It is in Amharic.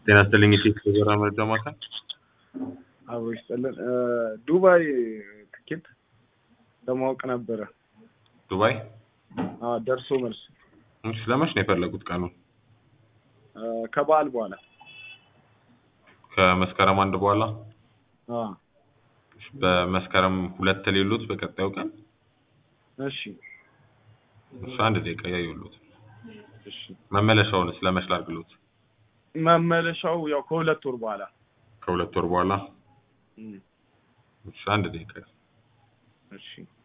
ጤና ይስጥልኝ የቴሌብር መረጃ ማዕከል። አብሮ ይስጥልን። ዱባይ ትኬት ለማወቅ ነበረ። ዱባይ? ደርሶ መልስ። እሺ ለመች ነው የፈለጉት ቀኑ? ከበዓል በኋላ ከመስከረም 1 በኋላ? አዎ። በመስከረም 2 ሌሎት በቀጣዩ ቀን? እሺ አንድ ደቂቃ ያዩሉት። እሺ መመለሻውንስ ለመች ላድርግሎት? መመለሻው ያው ከሁለት ወር በኋላ። ከሁለት ወር በኋላ? እሺ አንድ ደቂቃ። እሺ